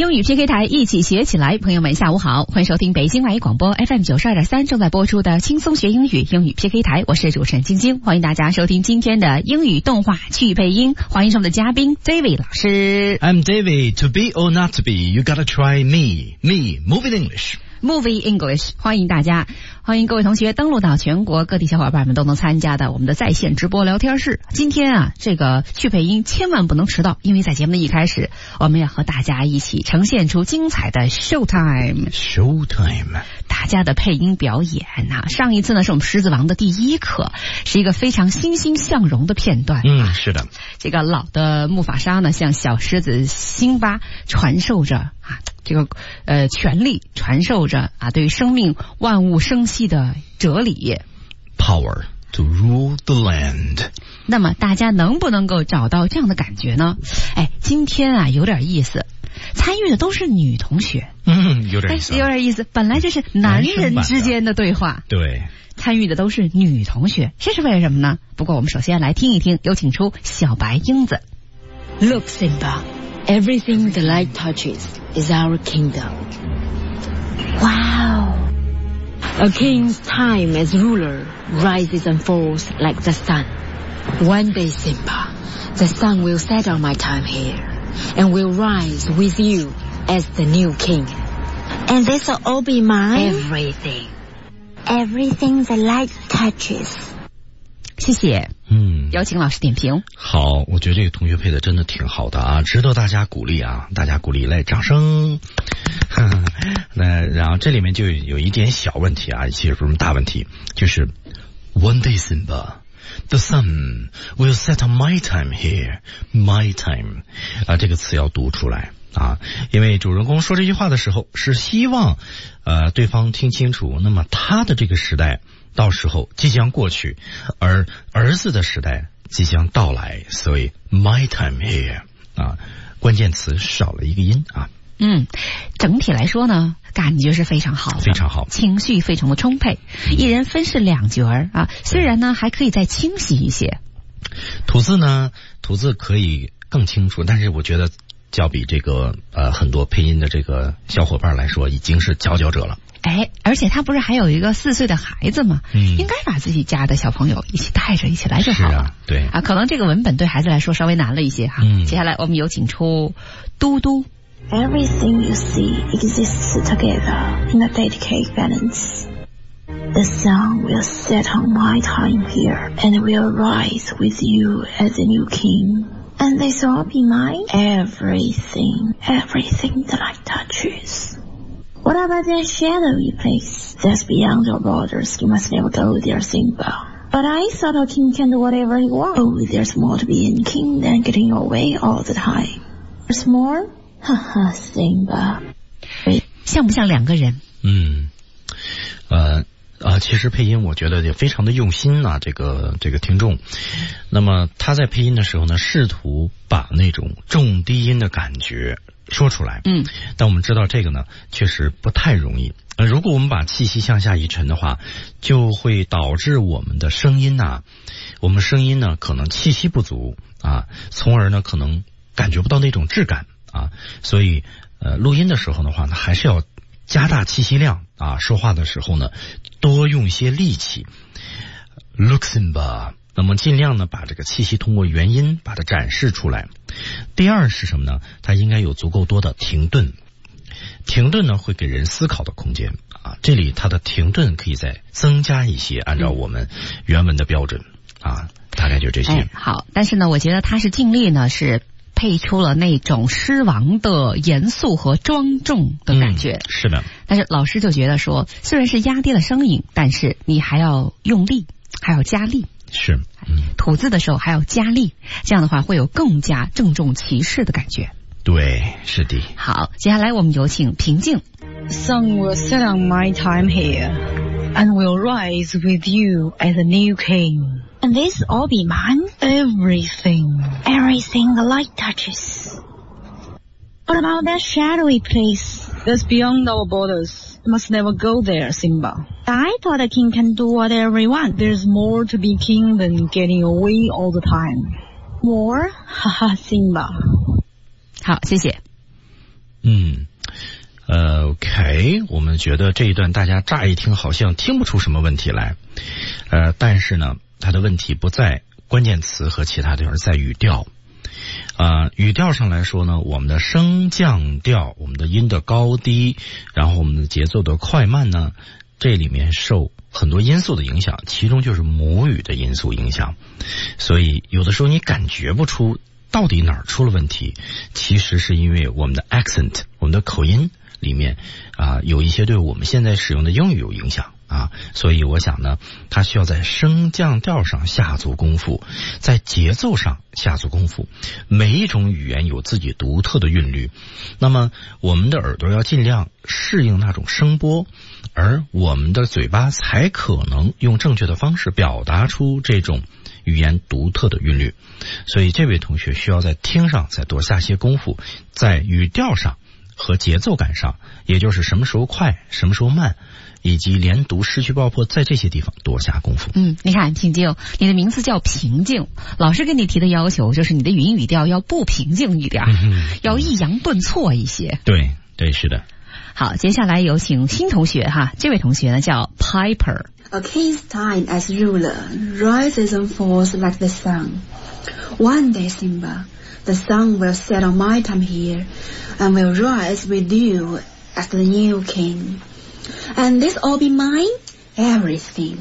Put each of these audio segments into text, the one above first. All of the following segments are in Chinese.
英语 PK 台一起学起来，朋友们下午好，欢迎收听北京外语广播 FM 92.3正在播出的轻松学英语英语 PK 台，我是主持人晶晶，欢迎大家收听今天的英语动画去配音，欢迎上我们的嘉宾 David 老师。 I'm David. To be or not to be, you gotta try me. Moving English.Movie English， 欢迎大家，欢迎各位同学登录到全国各地小伙伴们都能参加的我们的在线直播聊天室。今天啊，这个去配音千万不能迟到，因为在节目的一开始，我们要和大家一起呈现出精彩的 Showtime， 大家的配音表演啊。上一次呢是我们狮子王的第一课，是一个非常欣欣向荣的片段。 是的， 这个老的木法沙呢向小狮子辛巴传授着啊这个权力，传授着啊对于生命万物生息的哲理 Power to rule the land。 那么大家能不能够找到这样的感觉呢？今天啊有点意思，参与的都是女同学。 有点意思。 本来这是男人之间的对话， 对， 参与的都是女同学，这是为什么呢？不过我们首先来听一听，有请出小白英子。 Look, Simba.Everything the light touches is our kingdom. Wow! A king's time as ruler rises and falls like the sun. One day, Simba, the sun will set on my time here and will rise with you as the new king. And this will all be mine? Everything. Everything the light touches. 谢谢。有请老师点评。 好，我觉得这个同学配的真的挺好的啊，值得大家鼓励啊，大家鼓励，来掌声。然后这里面就有一点小问题啊，其实不是什么大问题，就是 One day Simba, the sun will set on my time here, my time 啊，这个词要读出来啊，因为主人公说这句话的时候是希望对方听清楚，那么他的这个时代到时候即将过去，而儿子的时代即将到来，所以 my time here 啊，关键词少了一个音啊。 整体来说呢，感觉是非常好的， 非常好， 情绪非常的充沛，一人分饰两角啊，虽然呢还可以再清晰一些。 吐字可以更清楚，但是我觉得较比这个很多配音的这个小伙伴来说，已经是佼佼者了。 而且他不是还有一个4岁的孩子吗？应该把自己家的小朋友一起带着一起来就好了。 是啊，对啊，可能这个文本对孩子来说稍微难了一些哈。接下来我们有请出嘟嘟。 Everything you see exists together in a delicate balance. The sun will set on my time here and will rise with you as a new king. And this will be mine? Everything the light touches. What about that shadowy place? That's beyond your borders. You must never go there, Simba. But I thought a king can do whatever he wants. Oh, there's more to being a king than getting your way all the time. There's more? Haha, Simba. 像不像两个人？ 其实配音我觉得也非常的用心啊，这个听众。那么他在配音的时候呢，试图把那种重低音的感觉说出来。但我们知道这个呢确实不太容易。如果我们把气息向下一沉的话，就会导致我们的声音呢可能气息不足啊，从而呢可能感觉不到那种质感啊。所以录音的时候的话呢，还是要加大气息量啊，说话的时候呢多用些力气。 Look Simba， 那么尽量呢把这个气息通过元音把它展示出来。第二是什么呢？它应该有足够多的停顿呢会给人思考的空间啊，这里它的停顿可以再增加一些，按照我们原文的标准啊，大概就这些。 好，但是呢我觉得他是尽力呢是配出了那种狮王的严肃和庄重的感觉。 是的。 但是老师就觉得说，虽然是压低了声音，但是你还要用力，还要加力。 是。 吐字的时候还要加力，这样的话会有更加郑重其事的感觉。 对，是的。 好，接下来我们有请平静。 The sun will set on my time here and will rise with you as a new king. And this will all be mine? Everything the light touches. What about that shadowy place? That's beyond our borders. You must never go there, Simba. I thought a king can do whatever he wants. There's more to be king than getting away all the time. More? Haha, Simba. 好，谢谢。 我们觉得这一段大家乍一听好像听不出什么问题来，但是呢，它的问题不在关键词和其他的，而在语调。语调上来说呢，我们的升降调，我们的音的高低，然后我们的节奏的快慢呢，这里面受很多因素的影响，其中就是母语的因素影响。所以有的时候你感觉不出到底哪儿出了问题，其实是因为我们的 accent， 我们的口音里面有一些对我们现在使用的英语有影响所以我想呢，它需要在升降调上下足功夫，在节奏上下足功夫。每一种语言有自己独特的韵律，那么我们的耳朵要尽量适应那种声波，而我们的嘴巴才可能用正确的方式表达出这种语言独特的韵律。所以这位同学需要在听上再多下些功夫，在语调上和节奏感上，也就是什么时候快什么时候慢，以及连读失去爆破，在这些地方多下功夫。 你看平静，你的名字叫平静，老师给你提的要求就是你的语音语调要不平静一点，要抑扬顿挫一些。 对，是的。 好，接下来有请新同学这位同学呢叫 Piper。 A king's time as ruler rises and falls like the sun. One day, Simba, the sun will set on my time here, and will rise with you as the new king. And this all be mine? Everything.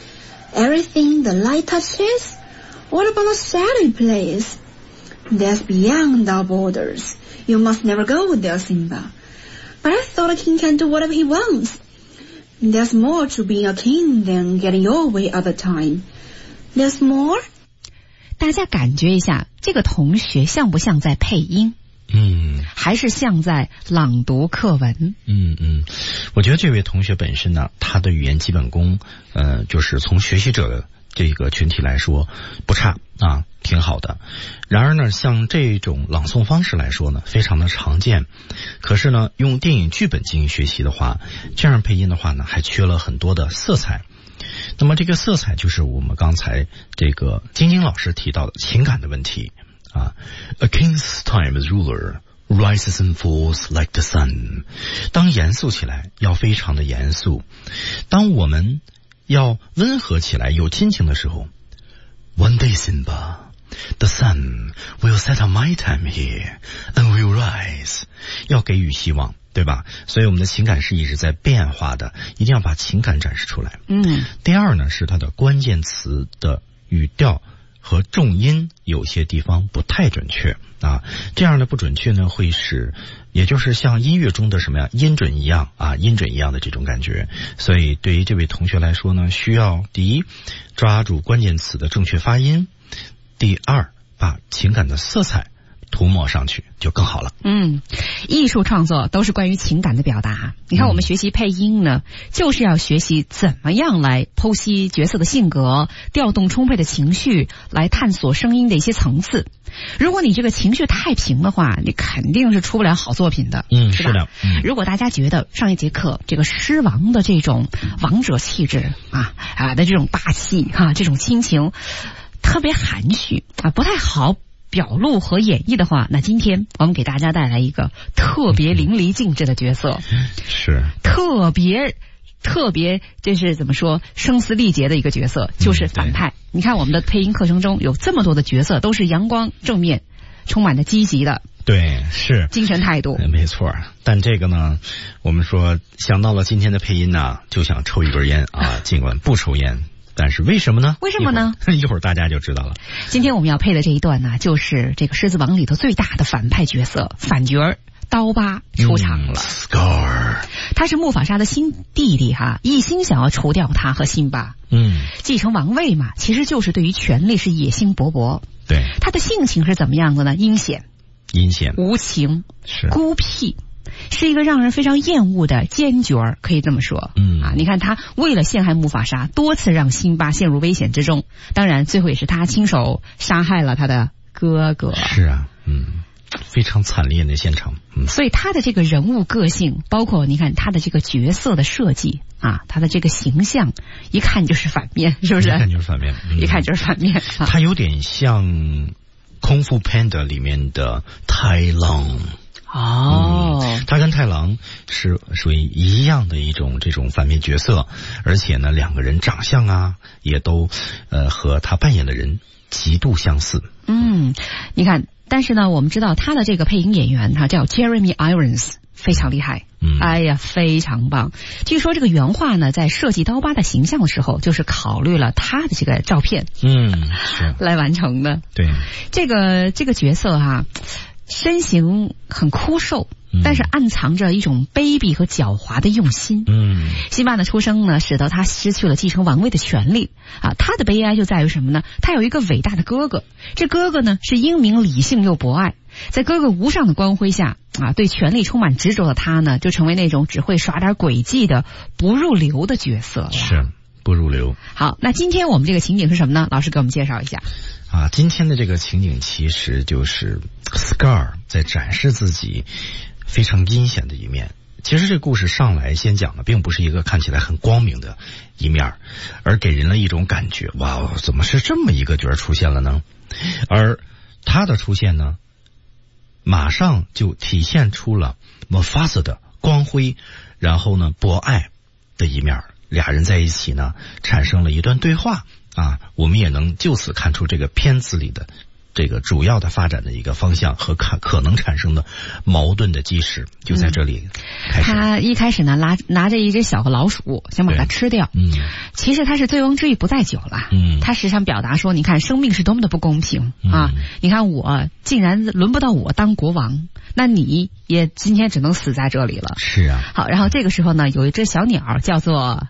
Everything the light touches? What about the shadowy place? That's beyond our borders. You must never go there, Simba. But I thought a king can do whatever he wants. There's more to being a king than getting your way all the time. There's more? 大家感觉一下，这个同学像不像在配音？还是像在朗读课文？ 我觉得这位同学本身呢，他的语言基本功，就是从学习者的这个群体来说不差挺好的。然而呢，像这种朗诵方式来说呢，非常的常见。可是呢，用电影剧本进行学习的话，这样配音的话呢，还缺了很多的色彩。那么这个色彩就是我们刚才这个晶晶老师提到的情感的问题A king's time as ruler rises and falls like the sun. 当严肃起来要非常的严肃，当我们要温和起来有亲情的时候， One day, Simba, the sun will set on my time here and will rise. 要给予希望，对吧？所以我们的情感是一直在变化的，一定要把情感展示出来。第二呢，是它的关键词的语调和重音有些地方不太准确这样的不准确呢，会使也就是像音乐中的什么呀，音准一样的这种感觉。所以对于这位同学来说呢，需要第一抓住关键词的正确发音，第二把情感的色彩涂抹上去就更好了。 艺术创作都是关于情感的表达。你看我们学习配音呢，就是要学习怎么样来剖析角色的性格，调动充沛的情绪，来探索声音的一些层次。如果你这个情绪太平的话，你肯定是出不了好作品的。是吧？ 是的。 如果大家觉得上一节课这个狮王的这种王者气质的这种霸气这种亲情特别含蓄不太好表露和演绎的话，那今天我们给大家带来一个特别淋漓尽致的角色， 是特别这是怎么说声嘶力竭的一个角色，就是反派。你看我们的配音课程中有这么多的角色都是阳光正面充满着积极的， 对，是精神态度， 没错。但这个呢，我们说想到了今天的配音呢，就想抽一根烟尽管不抽烟，但是为什么呢？一会儿大家就知道了。 今天我们要配的这一段呢，就是这个《狮子王》里头最大的反派角色反角刀疤出场了。 Scar， 他是木法沙的新弟弟一心想要除掉他和辛巴。继承王位嘛，其实就是对于权力是野心勃勃。 对， 他的性情是怎么样的呢？阴险、无情、孤僻，是一个让人非常厌恶的奸角，可以这么说。你看他为了陷害木法沙，多次让辛巴陷入危险之中，当然最后也是他亲手杀害了他的哥哥。 是啊，非常惨烈的现场。 所以他的这个人物个性，包括你看他的这个角色的设计他的这个形象，一看就是反面，是不是？ 一看就是反面， 一看就是反面。 他有点像功夫 Panda 里面的Tai Lung。他跟Tai 太郎是属于一样的一种这种反面角色，而且呢两个人长相啊也都和他扮演的人极度相似。 你看，但是呢我们知道他的这个配音演员他叫 Jeremy Irons， 非常厉害。哎呀，非常棒！据说这个原画呢，在设计刀疤的形象的时候，就是考虑了他的这个照片， 是来完成的。 对， 这个角色哈，身形很枯瘦，但是暗藏着一种卑鄙和狡猾的用心。辛巴的出生呢，使得他失去了继承王位的权利啊。他的悲哀就在于什么呢？他有一个伟大的哥哥，这哥哥呢是英明理性又博爱。在哥哥无上的光辉下啊，对权力充满执着的他呢，就成为那种只会耍点诡计的不入流的角色了。 是不入流。好， 那今天我们这个情景是什么呢？老师给我们介绍一下。 今天的这个情景其实就是 Scar 在展示自己非常阴险的一面。其实这个故事上来先讲的并不是一个看起来很光明的一面，而给人了一种感觉，哇，怎么是这么一个角出现了呢？而他的出现呢，马上就体现出了 Mufasa 的光辉，然后呢博爱的一面。俩人在一起呢产生了一段对话啊，我们也能就此看出这个片子里的这个主要的发展的一个方向和可能产生的矛盾的基石就在这里开始。 他一开始呢拿着一只小老鼠想把它吃掉，其实他是醉翁之意不在酒了。他时常表达说，你看生命是多么的不公平啊！你看我竟然轮不到我当国王，那你也今天只能死在这里了。 是啊。 好，然后这个时候呢，有一只小鸟叫做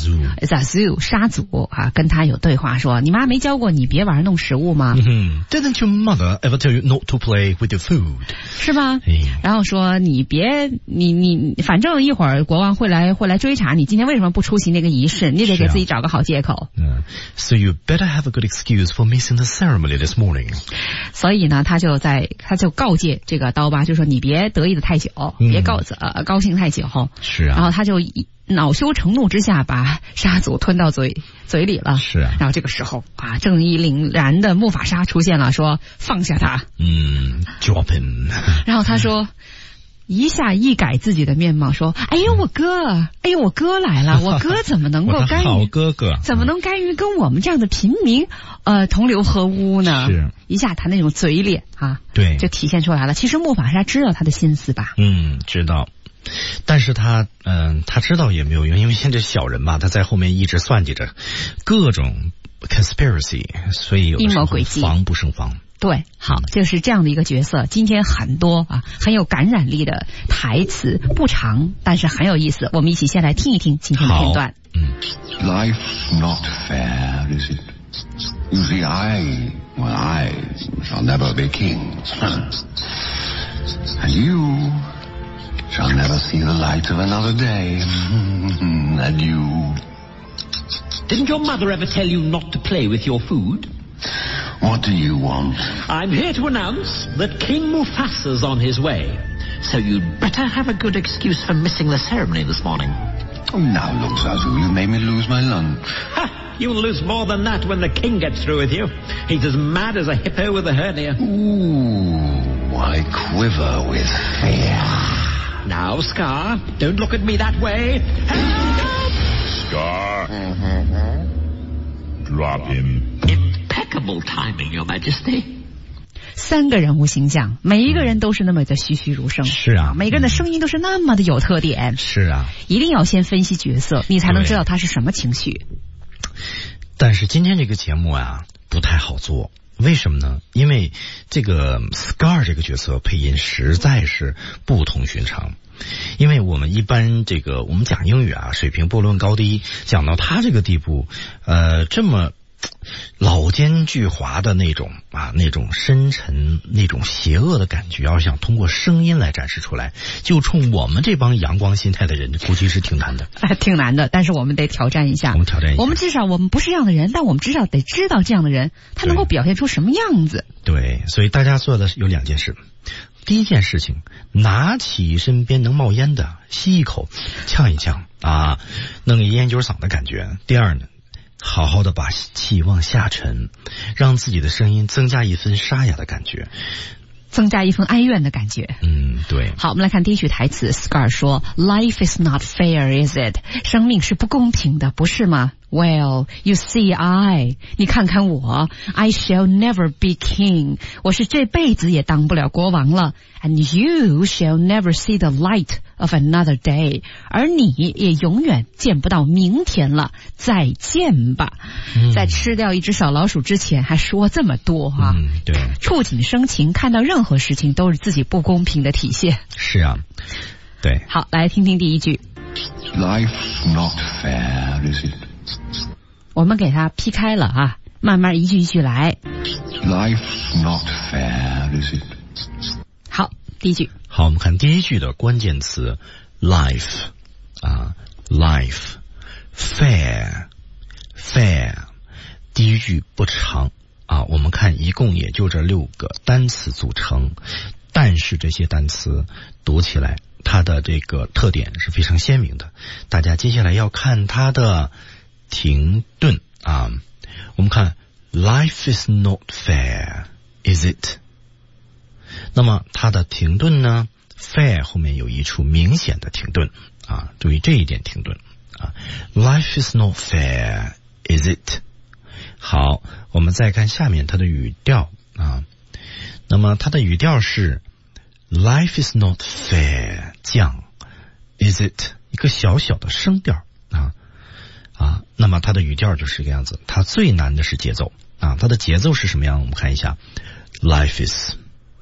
Zazu 沙祖啊，跟他有对话说，你妈没教过你别玩弄食物吗 ？Didn't your mother ever tell you not to play with your food？ 是吧？然后说你反正一会儿国王会来追查你今天为什么不出席那个仪式，你得给自己找个好借口。 So you better have a good excuse for missing the ceremony this morning。 所以呢，他就告诫这个刀疤，就说你别得意的太久，别高兴太久。 是啊。 然后他就恼羞成怒之下把沙祖吞到嘴里了。 是啊。 然后这个时候啊，正义凛然的木法沙出现了，说放下他。 drop him。 然后他说一下一改自己的面貌，说哎呦我哥来了，我哥怎么能够干预好哥哥怎么能干预跟我们这样的平民同流合污呢？ 是一下他那种嘴脸啊， 对， 就体现出来了。其实木法沙知道他的心思吧？ 知道。但是他知道也没有用，因为现在小人嘛，他在后面一直算计着各种 conspiracy， 所以有的时候防不胜防。 对，好，就是这样的一个角色。今天很多很有感染力的台词，不长，但是很有意思。我们一起先来听一听今天的片段。 Life's not fair, is it? You see, I shall never be king, and you shall never see the light of another day. And you. Didn't your mother ever tell you not to play with your food? What do you want? I'm here to announce that King Mufasa's on his way. So you'd better have a good excuse for missing the ceremony this morning. Oh, now look, Zazu, you made me lose my lunch. Ha! You'll lose more than that when the king gets through with you. He's as mad as a hippo with a hernia. Ooh, I quiver with fear. Now, Scar, don't look at me that way. Scar. Drop him. Impeccable timing, Your Majesty. 3个人物形象，每一个人都是那么的栩栩如生。 是啊， 每个人的声音都是那么的有特点。 是啊， 一定要先分析角色，你才能知道他是什么情绪。 但是今天这个节目不太好做，为什么呢？因为这个 Scar 这个角色配音实在是不同寻常。因为我们一般我们讲英语水平不论高低，讲到他这个地步，这么老奸巨猾的那种深沉那种邪恶的感觉，要想通过声音来展示出来，就冲我们这帮阳光心态的人估计是挺难的。 挺难的，但是我们得挑战一下。我们至少我们不是这样的人，但我们至少得知道这样的人他能够表现出什么样子。 对，所以大家做的有2件事。第一件事情，拿起身边能冒烟的吸一口呛一呛弄个烟酒嗓的感觉。第二呢，好好的把气往下沉，让自己的声音增加一分沙哑的感觉。 增加一份哀怨的感觉。 对。 好，我们来看第一句台词 Scar 说 Life is not fair, is it? 生命是不公平的，不是吗？ Well, you see, 你看看我 I shall never be king. 我是这辈子也当不了国王了。 And you shall never see the light of another day. 而你也永远见不到明天了。再见吧。在吃掉一只小老鼠之前还说这么多啊。 对， 触景生情，看到任何事情都是自己不公平的体现。 是啊，对。 好，来听听第一句。 Life's not fair, is it? 我们给它劈开了啊，慢慢一句一句来。 Life's not fair, is it? 好，第一句。 好，我们看第一句的关键词 life 啊 life fair fair。 第一句不长啊，我们看一共也就这6个单词组成，但是这些单词读起来它的这个特点是非常鲜明的。大家接下来要看它的停顿啊，我们看 Life is not fair, is it? 那么它的停顿呢 fair 后面有一处明显的停顿啊，注意这一点停顿啊 Life is not fair, is it? 好，我们再看下面它的语调啊，那么它的语调是 Life is not fair 降 is it 一个小小的声调啊，那么它的语调就是这个样子。它最难的是节奏啊，它的节奏是什么样？我们看一下 Life is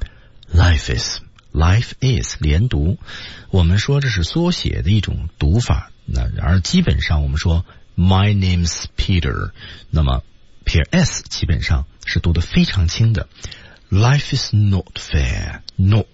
连读，我们说这是缩写的一种读法，那而基本上我们说 My name's Peter， 那么撇 s 基本上是读得非常轻的。 Life is not fair, not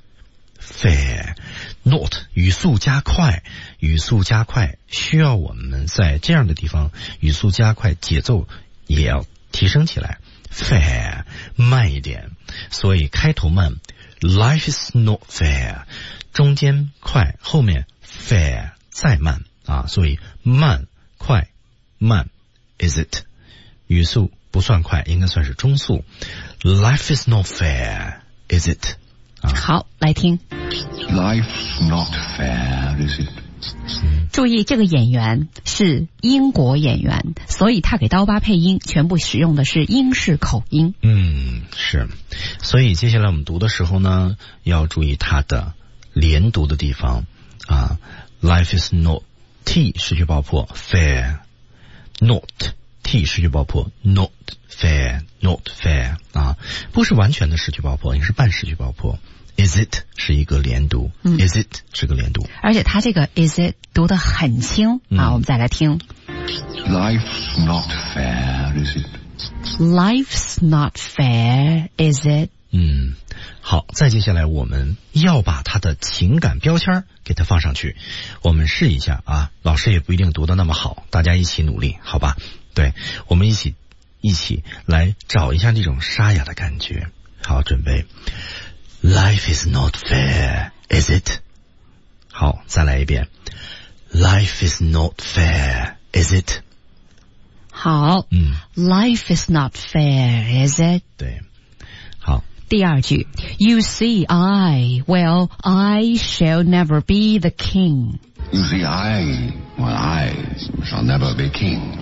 fair, not 语速加快需要我们在这样的地方语速加快，节奏也要提升起来。 fair 慢一点，所以开头慢 Life is not fair， 中间快，后面 fair 再慢啊，所以慢快慢 is it 语速不算快，应该算是中速。 Life is not fair, is it？ 好，来听。 Life's not fair, is it？ 注意这个演员是英国演员，所以他给刀疤配音全部使用的是英式口音。 是，所以接下来我们读的时候呢，要注意它的连读的地方啊。Life is not T 失去爆破 fair not T 失去爆破 not fair not fair 啊，不是完全的失去爆破，也是半失去爆破。Is it 是一个连读，Is it 是个连读，而且它这个 Is it 读得很轻啊。我们再来听。 Life's not fair, is it? Life's not fair, is it? 好，再接下来我们要把它的情感标签给它放上去，我们试一下啊。老师也不一定读得那么好，大家一起努力，好吧？对，我们一起来找一下这种沙哑的感觉。好，准备。Life is not fair, is it? 好，再来一遍。Life is not fair, is it? 好，Life is not fair, is it? 对，好。 第二句 You see I shall never be the king. You see I shall never be king.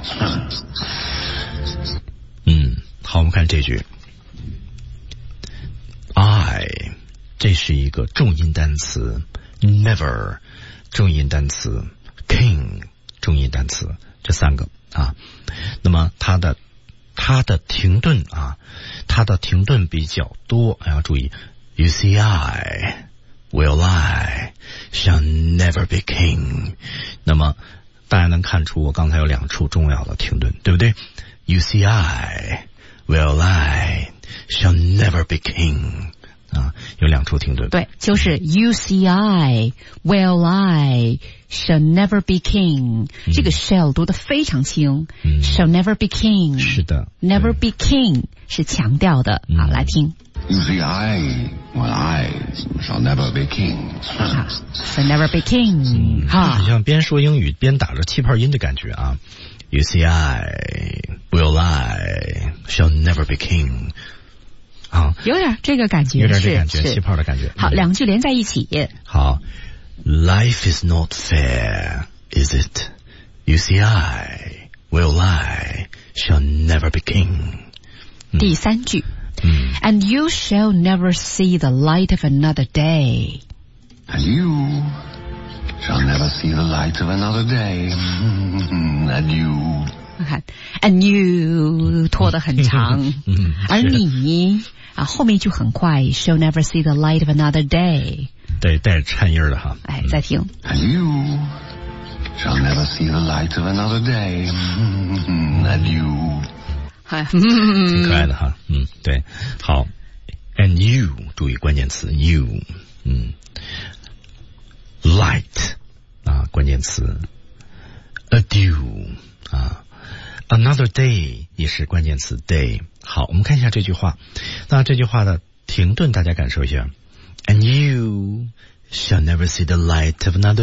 好，我们看这句。I 这是一个重音单词 never 重音单词 king 重音单词，这三个啊。那么它的停顿啊，它的停顿比较多，要注意 You see I shall never be king。 那么大家能看出我刚才有2处重要的停顿，对不对？ You see I shall never be king 啊，有2处停顿。 对，就是 You see I shall never be king，这个 shall 读得非常轻，shall never be king， 是的 ，never be king 是强调的。好，来听。 You see I shall never be king， shall never be king， 好像边说英语边打着气泡音的感觉啊。You see I shall never be king。 啊， 有点这个感觉， 有点这感觉，气泡的感觉。 好，两句连在一起。 好 ，Life is not fair, is it? You see, I will lie, shall never be king. 第三句，And you shall never see the light of another day. And you shall never see the light of another day. And you. 看 ，and you 拖得很长，而你啊后面一句很快 ，shall never see the light of another day。 对，带着颤音的哈。 哎，再听。 And you shall never see the light of another day. And you。 挺可爱的哈，对，好 ，and you 注意关键词 you，light 啊关键词 ，adieu 啊 ，another day 也是关键词 day。好，我们看一下这句话，那这句话的停顿大家感受一下 ，and you shall never see the light of another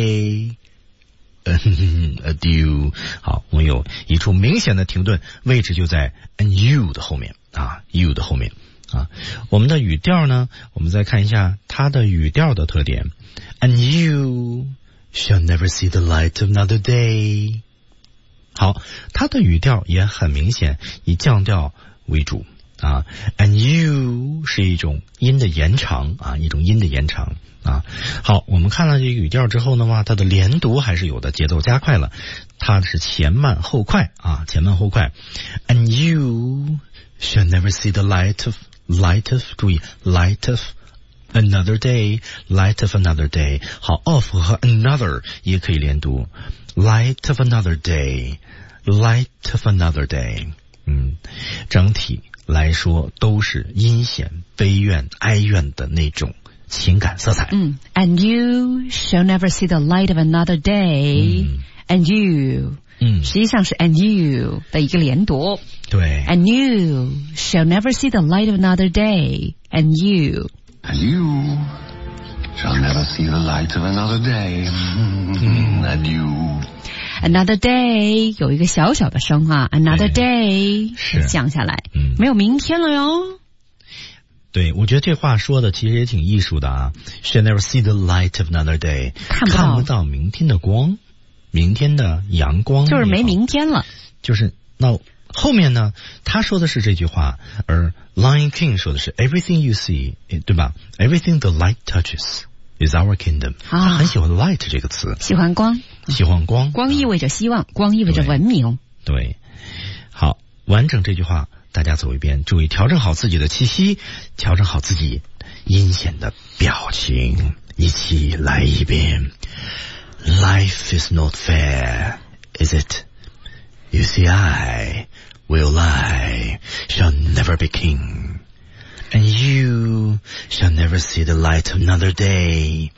day。adieu， 好，我们有一处明显的停顿，位置就在 and you 的后面啊 ，you 的后面啊。我们的语调呢，我们再看一下它的语调的特点 ，and you shall never see the light of another day。好，它的语调也很明显，以降调为主啊 ，and you 是一种音的延长啊，一种音的延长。啊，好，我们看了这个语调之后呢，它的连读还是有的，节奏加快了，它是前慢后快啊，前慢后快。And you shall never see the light of， 注意 light of another day， light of another day。好 ，of 和 another 也可以连读 ，light of another day，light of another day。整体来说都是阴险、悲怨、哀怨的那种情感色彩。 And you shall never see the light of another day. And you， 实际上是 and you 的一个连读。 对。 And you shall never see the light of another day. And you. And you shall never see the light of another day. And you.Another day 有一个小小的声啊 ，Another day 是降下来，没有明天了哟。 对，我觉得这话说的其实也挺艺术的啊。Shall never see the light of another day， 看不到明天的光，明天的阳光， 就是没明天了。 就是那后面呢，他说的是这句话，而 Lion King 说的是 Everything you see， 对吧 ？Everything the light touches。Is our kingdom， 他很喜欢 light 这个词， 喜欢光， 喜欢光， 光意味着希望，光意味着文明。 对，好，完整这句话大家走一遍，注意调整好自己的气息，调整好自己阴险的表情，一起来一遍。Life is not fair, is it? You see, I will lie, shall never be king.And you shall never see the light of another day.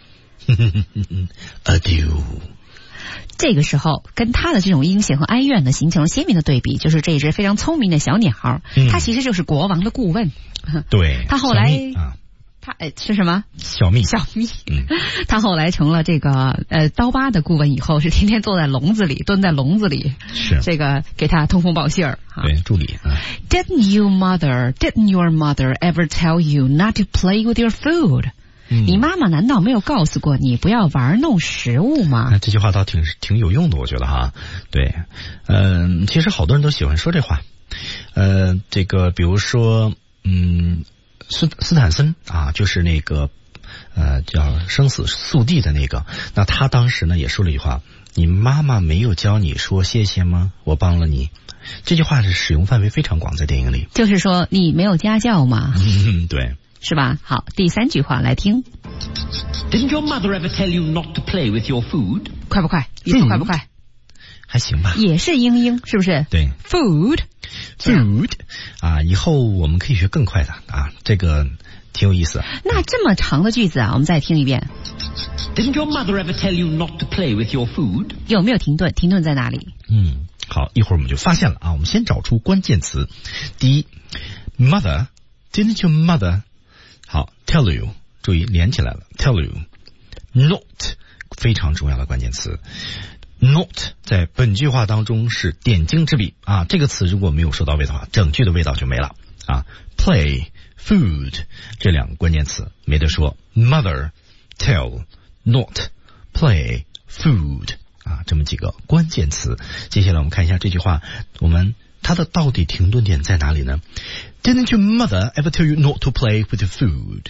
Adieu. 这个时候，跟他的这种阴险和哀怨呢，形成了鲜明的对比。就是这一只非常聪明的小鸟，它其实就是国王的顾问。 对， 他后来他是什么？ 小蜜。 他后来成了这个刀疤的顾问以后，是天天坐在笼子里，蹲在笼子里， 是这个给他通风报信儿。 对，助理。 Didn't your mother ever tell you not to play with your food？你妈妈难道没有告诉过你不要玩弄食物吗？ 这句话倒挺有用的，我觉得哈。对，其实好多人都喜欢说这话。这个比如说，斯坦森啊，就是那个叫生死速递的那个，那他当时呢也说了一句话：你妈妈没有教你说谢谢吗？我帮了你。这句话是使用范围非常广，在电影里。 就是说你没有家教嘛。 对。 是吧？好，第三句话来听。 Didn't your mother ever tell you not to play with your food？ 快不快？语速快不快？ 还行吧。 也是英，是不是？ 对。 Food 啊，以后我们可以学更快的啊，这个挺有意思。 那这么长的句子啊，我们再听一遍。 Didn't your mother ever tell you not to play with your food？ 有没有停顿？停顿在哪里？ 好，一会儿我们就发现了啊。我们先找出关键词。第一 ，mother，Didn't your mother？好 ，tell you， 注意连起来了 ，tell you，not 非常重要的关键词 ，not 在本句话当中是点睛之笔啊。这个词如果没有说到位的话，整句的味道就没了啊 play food 这两个关键词没得说 mother tell not play food 啊，这么几个关键词。接下来我们看一下这句话，它的到底停顿点在哪里呢？ Didn't your mother ever tell you not to play with your food？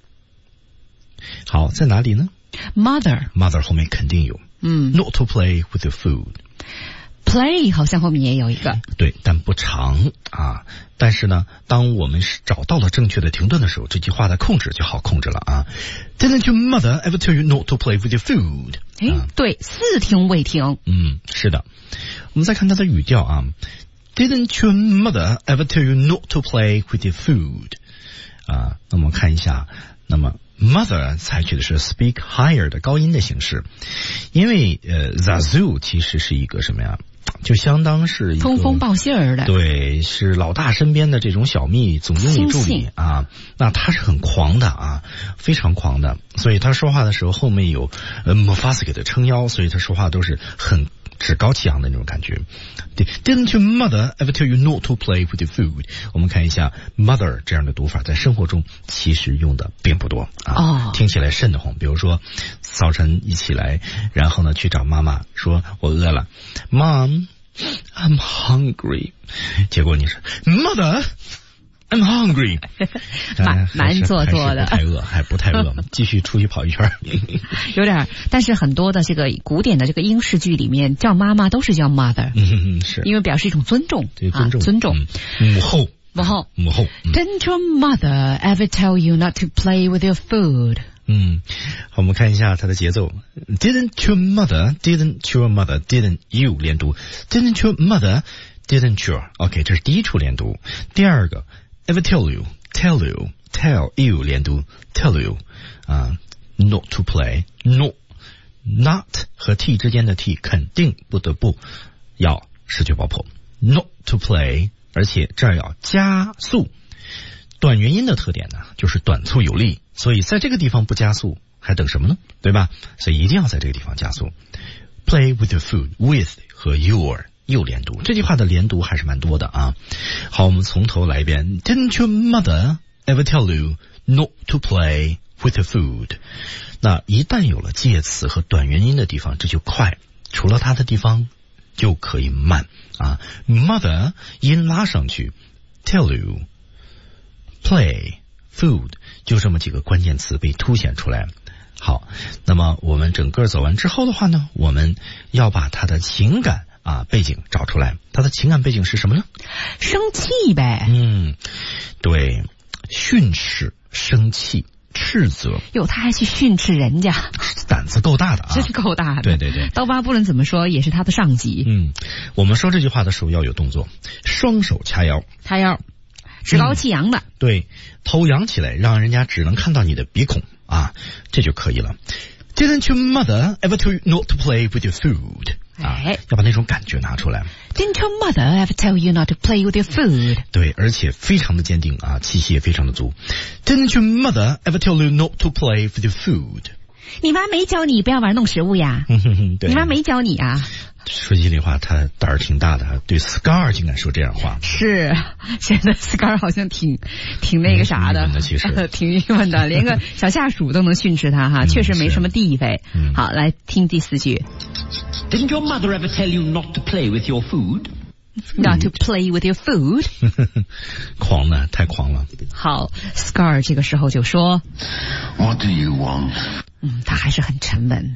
好，在哪里呢？ mother 后面肯定有not to play with your food。 play 好像后面也有一个， 对，但不长啊。但是呢，当我们找到了正确的停顿的时候，这句话的控制就好控制了啊。Didn't your mother ever tell you not to play with your food？ 对，似听未听。 是的。我们再看它的语调啊。Didn't your mother ever tell you not to play with your food？ 啊，那么看一下，那么 mother 采取的是 speak higher 的高音的形式，因为Zazu 其实是一个什么呀？就相当是一个通风报信儿的， 对，是老大身边的这种小秘总经理助理啊。那他是很狂的啊，非常狂的，所以他说话的时候后面有Mufasa 的撑腰，所以他说话都是很趾高气扬的那种感觉。Didn't your mother ever tell you not to play with your food？ 我们看一下 mother 这样的读法，在生活中其实用的并不多啊，听起来瘆得慌。比如说早晨一起来，然后呢去找妈妈说我饿了 ，Mom I'm hungry， 结果你说 Mother I'm hungry， 蛮做作的， 还不太饿，继续出去跑一圈。 有点，但是很多的这个古典的这个英式剧里面叫妈妈都是叫 mother， 是因为表示一种尊重， 对， 尊重， 母后。 Didn't your mother ever tell you not to play with your food？ 我们看一下它的节奏。Didn't your mother，didn't you 连读 ，Didn't your mother，didn't your，OK， 这是第一处连读。第二个 ever tell you，tell you 连读 ，tell you 啊 ，not to play，not 和 t 之间的 t 肯定不得不要失去爆破 ，not to play。而且这儿要加速，短元音的特点呢，就是短促有力，所以在这个地方不加速，还等什么呢？对吧？所以一定要在这个地方加速。Play with your food with 和 your 又连读，这句话的连读还是蛮多的啊。好，我们从头来一遍。Didn't your mother ever tell you not to play with your food？ 那一旦有了介词和短元音的地方，这就快；除了它的地方，就可以慢啊 ，mother 音拉上去 ，tell you play food 就这么几个关键词被凸显出来。好，那么我们整个走完之后的话呢，我们要把它的情感背景找出来。它的情感背景是什么呢？ 生气呗。 对，训斥、生气。斥责他还去训斥人家， 胆子够大的啊， 真是够大的。 对， 刀疤不论怎么说也是他的上级。 我们说这句话的时候要有动作，双手掐腰， 趾高气扬的， 对，头扬起来，让人家只能看到你的鼻孔啊，这就可以了。Didn't your mother ever tell you not to play with your food？要把那种感觉拿出来。 Didn't your mother ever tell you not to play with your food？ 对，而且非常的坚定啊，气息也非常的足。Didn't your mother ever tell you not to play with your food？ 你妈没教你不要玩弄食物呀？ 对， 你妈没教你啊？ 说心里话，他胆儿挺大的，对 Scar 竟敢说这样话。 是，现在 Scar 好像挺那个啥的， 其实挺郁闷的，连个小下属都能训斥他哈，确实没什么地位。好，来听第4句。 Didn't your mother ever tell you not to play with your food? Not to play with your food？ 狂了，太狂了。 好 ，Scar 这个时候就说 ，What do you want？ 他还是很沉稳。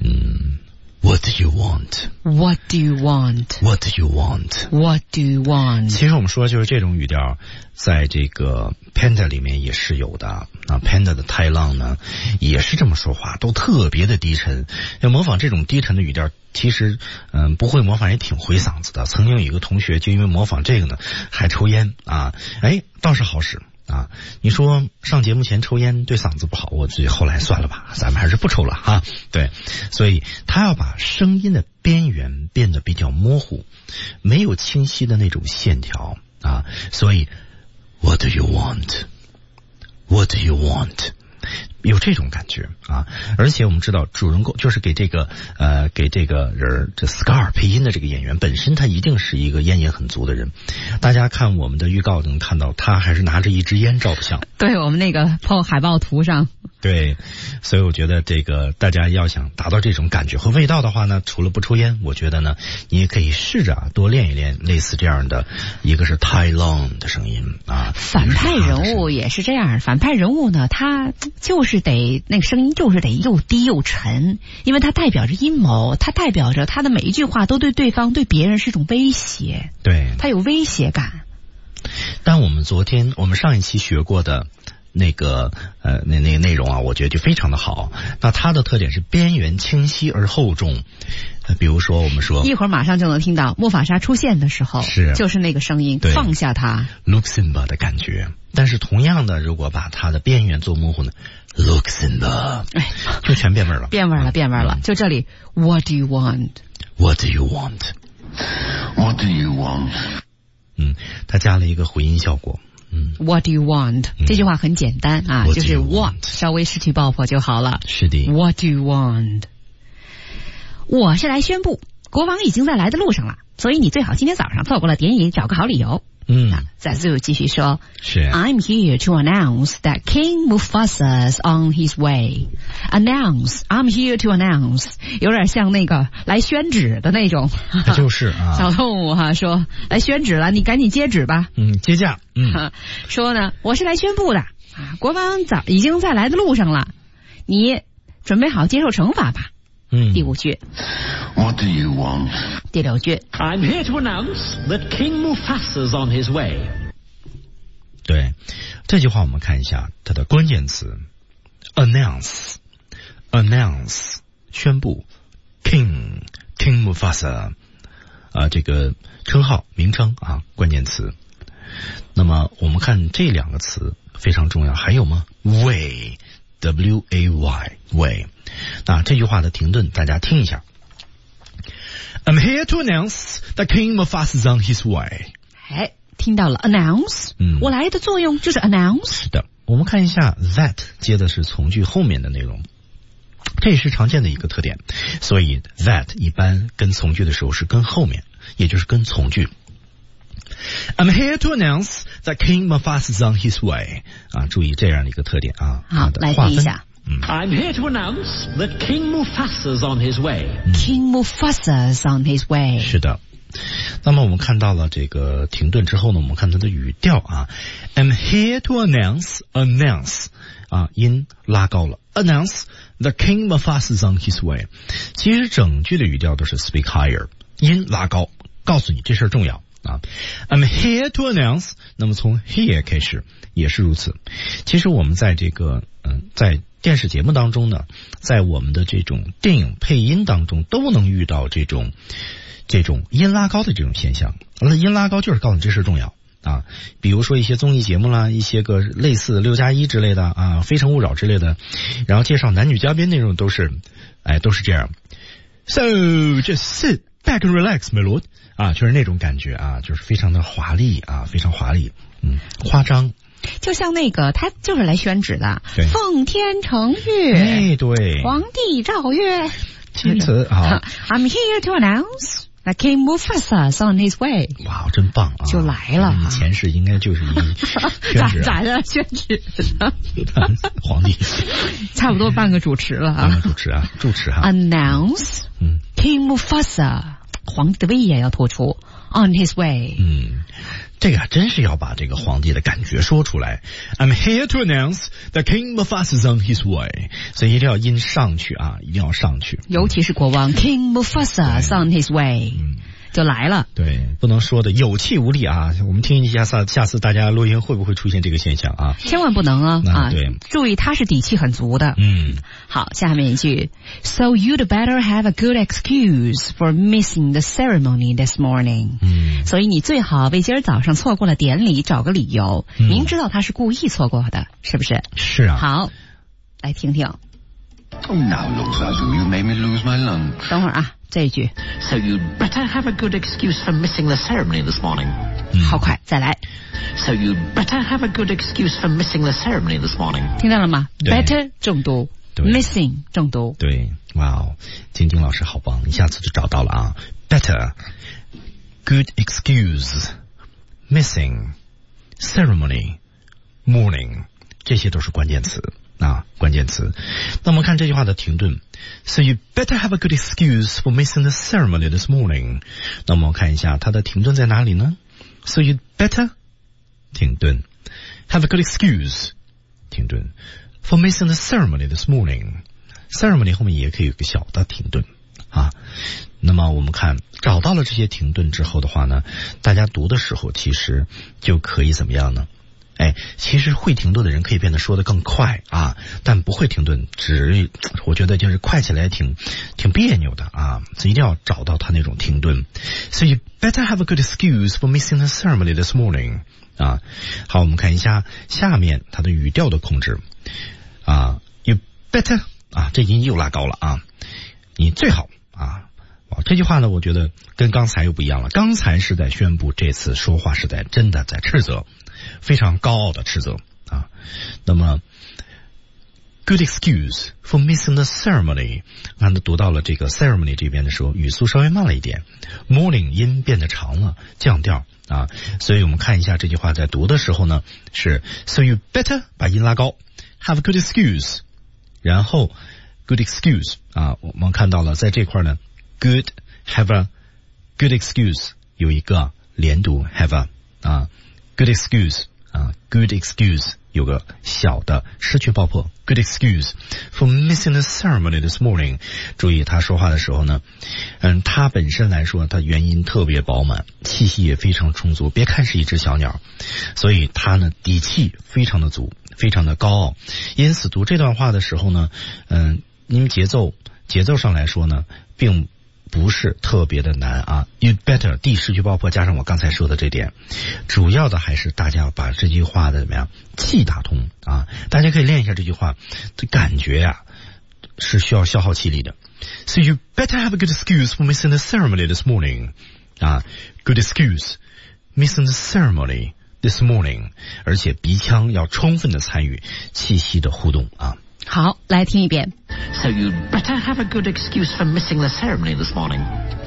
What do you want? What do you want? What do you want? What do you want? 其实我们说就是这种语调，在这个 Panda 里面也是有的。那 Panda 的太浪呢，也是这么说话，都特别的低沉。要模仿这种低沉的语调，其实不会模仿也挺毁嗓子的。曾经有一个同学就因为模仿这个呢，还抽烟啊，倒是好使。你说上节目前抽烟对嗓子不好，我自己后来算了吧，咱们还是不抽了哈。对，所以他要把声音的边缘变得比较模糊，没有清晰的那种线条啊。所以 What do you want? What do you want? 有这种感觉啊。而且我们知道主人公就是给这个人这 Scar 配音的这个演员本身他一定是一个烟瘾很足的人。大家看我们的预告能看到他还是拿着一支烟照的相。 对，我们那个海报图上。 对，所以我觉得这个大家要想达到这种感觉和味道的话呢，除了不抽烟，我觉得呢你也可以试着多练一练类似这样的，一个是 Tai Lung 的声音啊。 反派人物也是这样，反派人物呢他就是得那个声音就是得又低又沉，因为它代表着阴谋，它代表着他的每一句话都对对方对别人是一种威胁， 对， 他有威胁感。 但我们上一期学过的那个那个内容啊，我觉得就非常的好。那它的特点是边缘清晰而厚重。比如说我们说一会儿马上就能听到木法沙出现的时候，就是那个声音，放下它 Look Simba 的感觉。但是同样的，如果把它的边缘做模糊呢 Look Simba 就全变味了， 变味了。就这里 What do you want? What do you want? What do you want? 它加了一个回音效果。 What do you want? 这句话很简单啊，就是 want 稍微失去爆破就好了。 是的。 What do you want? 我是来宣布，国王已经在来的路上了，所以你最好今天早上错过了典礼，找个好理由。Zazu 继续说， 是 I'm here to announce that King Mufasa's on his way. I'm here to announce 有点像那个来宣旨的那种， 就是啊， 小动物哈说来宣旨了，你赶紧接旨吧。 接驾。 说呢，我是来宣布的啊，国王已经在来的路上了，你准备好接受惩罚吧。第5句 What do you want? 第6句 I'm here to announce that King Mufasa's on his way. 对，这句话我们看一下它的关键词 announce 宣布 King Mufasa 这个称号名称啊关键词。那么我们看这2个词非常重要，还有吗 way W-A-Y way。那这句话的停顿大家听一下。I'm here to announce that King Mufasa is on his way。 听到了 announce，我来的作用就是 announce。 是的，我们看一下 that 接的是从句后面的内容，这也是常见的一个特点。所以 that 一般跟从句的时候是跟后面，也就是跟从句。I'm here to announce that King Mufasa is on his way。注意这样的一个特点啊。 好，来听一下。 I'm here to announce that King Mufasa's on his way. King Mufasa's on his way. 是的。那么我们看到了这个停顿之后呢，我们看它的语调啊 I'm here to announce 音拉高了 announce the King Mufasa's on his way。 其实整句的语调都是 speak higher， 音拉高，告诉你这事儿重要I'm here to announce， 那么从 here 开始也是如此。其实我们在这个在电视节目当中呢，在我们的这种电影配音当中都能遇到这种音拉高的这种现象。音拉高就是告诉你这事重要啊，比如说一些综艺节目啦，一些个类似6+1之类的啊，非诚勿扰之类的，然后介绍男女嘉宾那种都是这样。So just sit back and relax, my lord。就是那种感觉啊，就是非常的华丽啊，非常华丽，夸张。 就像那个他就是来宣旨的，奉天承对， 运，皇帝诏曰， 其次啊 I'm here to announce that King Mufasa's on his way。 哇，真棒啊， 就来了。 以前是应该就是宣旨咋的宣旨皇帝差不多半个主持了啊， 主持啊 announce King Mufasa， 皇帝的威严要突出 on his way。 这个真是要把这个皇帝的感觉说出来。I'm here to announce that King Mufasa is on his way。 所以一定要音上去啊，一定要上去， 尤其是国王 King Mufasa is on his way，就来了。 对，不能说的有气无力啊。我们听一下下次大家录音会不会出现这个现象啊？ 千万不能啊！ 对， 注意他是底气很足的。好，下面一句 So you'd better have a good excuse for missing the ceremony this morning。所以你最好为今儿早上错过了典礼找个理由，明知道他是故意错过的，是不是？ 是啊。 好，来听听。 Now look, Zazu, you made me lose my lunch. 等会儿啊，这一句。 So you'd better have a good excuse for missing the ceremony this morning. 好快，再来。 So you'd better have a good excuse for missing the ceremony this morning. 听到了吗 ？Better 重读 ，missing 重读。 对，哇哦，晶晶老师好棒，一下子就找到了啊。Better, good excuse, missing, ceremony, morning， 这些都是关键词啊，关键词。那我们看这句话的停顿 ，So you better have a good excuse for missing the ceremony this morning。那我们看一下它的停顿在哪里呢 ？So you better 停顿 ，have a good excuse 停顿 for missing the ceremony this morning。ceremony 后面也可以有个小的停顿啊。那么我们看找到了这些停顿之后的话呢，大家读的时候其实就可以怎么样呢？其实会停顿的人可以变得说得更快啊，但不会停顿，我觉得就是快起来挺别扭的啊，所以一定要找到他那种停顿。So you better have a good excuse for missing the ceremony this morning。啊，好，我们看一下下面它的语调的控制啊 ，you better 啊，这音又拉高了啊，你最好啊。这句话呢，我觉得跟刚才又不一样了。刚才是在宣布这次说话是真的在斥责，非常高傲的斥责啊。那么 good excuse for missing the ceremony， 那读到了这个 ceremony 这边的时候，语速稍微慢了一点 ，morning 音变得长了，降调啊。所以我们看一下这句话在读的时候呢，是 so you better 把音拉高 ，have a good excuse， 然后 good excuse 啊，我们看到了在这块呢。Good, have a good excuse 有一个连读 have a 啊 good excuse 啊 good excuse 有个小的失去爆破 good excuse for missing the ceremony this morning。 注意他说话的时候呢，他本身来说他元音特别饱满，气息也非常充足，别看是一只小鸟，所以他呢底气非常的足，非常的高傲，因此读这段话的时候呢，因为节奏上来说呢并不是特别的难啊 ，you better 第失去爆破加上我刚才说的这点，主要的还是大家要把这句话的怎么样气打通啊，大家可以练一下这句话，这感觉呀是需要消耗气力的。So you better have a good excuse for missing the ceremony this morning 啊 ，good excuse missing the ceremony this morning， 而且鼻腔要充分的参与气息的互动啊。 好，来听一遍。 So you'd better have a good excuse for missing the ceremony this morning.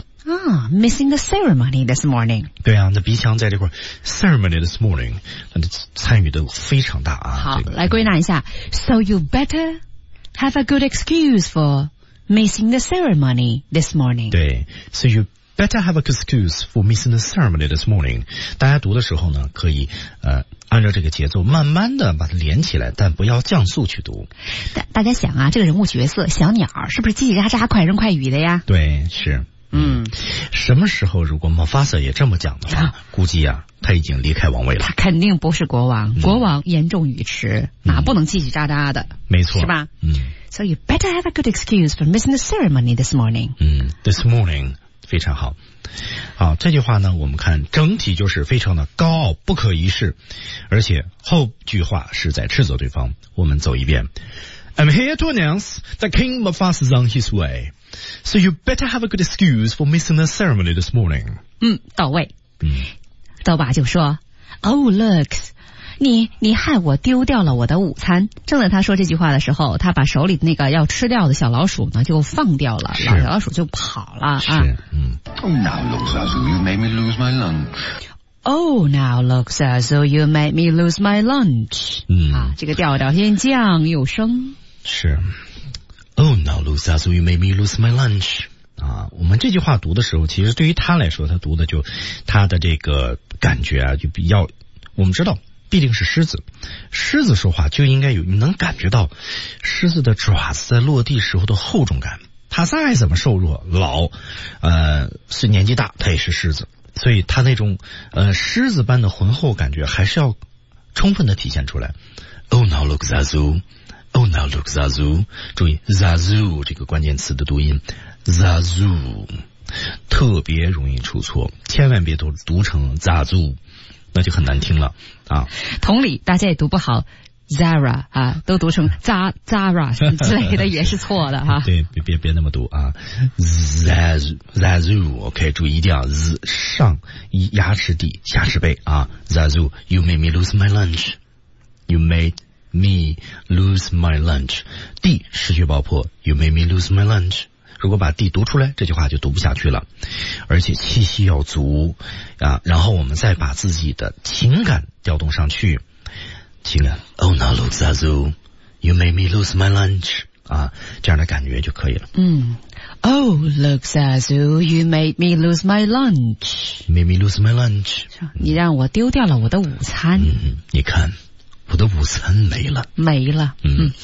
Missing the ceremony this morning. 对啊，那鼻腔在这块 ceremony this morning， 那参与的非常大啊。 好，来归纳一下。So you better have a good excuse for missing the ceremony this morning. 对 ，So you better have a good excuse for missing the ceremony this morning。大家读的时候呢，可以按照这个节奏慢慢的把它连起来，但不要降速去读。 大家想啊，这个人物角色小鸟是不是叽叽喳喳、快人快语的呀？ 对，是。什么时候如果Mufasa也这么讲的话，估计啊他已经离开王位了。 他肯定不是国王，国王言重语迟，哪不能叽叽喳喳的？ 没错， 是吧？So you better have a good excuse for missing the ceremony this morning. This morning 非常好。好，这句话呢，我们看整体就是非常的高傲不可一世，而且后句话是在斥责对方。我们走一遍。I'm here to announce that King Mufasa is on his way. So you better have a good excuse for missing the ceremony this morning. 到位。刀疤就说 ，Oh look， 你害我丢掉了我的午餐。正在他说这句话的时候，他把手里的那个要吃掉的小老鼠呢就放掉了，小老鼠就跑了啊。 Oh, now look, Zazu, you made me lose my lunch. Oh, now look, Zazu, you made me lose my lunch. 这个调调先降又升。 是。Oh, now look, Zazu, you made me lose my lunch. 我们这句话读的时候，其实对于他来说，他读的就他的这个感觉啊，就比较我们知道。必定是狮子，狮子说话就应该有，你能感觉到狮子的爪子在落地时候的厚重感。它再怎么瘦弱老，是年纪大，它也是狮子，所以它那种狮子般的浑厚感觉还是要充分的体现出来。Oh now look Zazu, oh now look Zazu， 注意 Zazu 这个关键词的读音 ，Zazu 特别容易出错，千万别读成 Zazu。那就很难听了啊！ 同理，大家也读不好 Zara 啊，都读成 Zara 之类的也是错的哈。 对，别那么读啊 ，Zazu Zazu，OK， 注意一定要z 上牙齿底下齿背啊 ，Zazu，you made me lose my lunch，you made me lose my lunch， D 失去爆破 ，you made me lose my lunch。如果把 D 读出来，这句话就读不下去了，而且气息要足啊，然后我们再把自己的情感调动上去，情感 ，Oh now look Zazu，you made me lose my lunch。啊，这样的感觉就可以了。 Oh, look, Zazu, you made me lose my lunch. Made me lose my lunch. 你让我丢掉了我的午餐。 你看，我的午餐没了。 没了。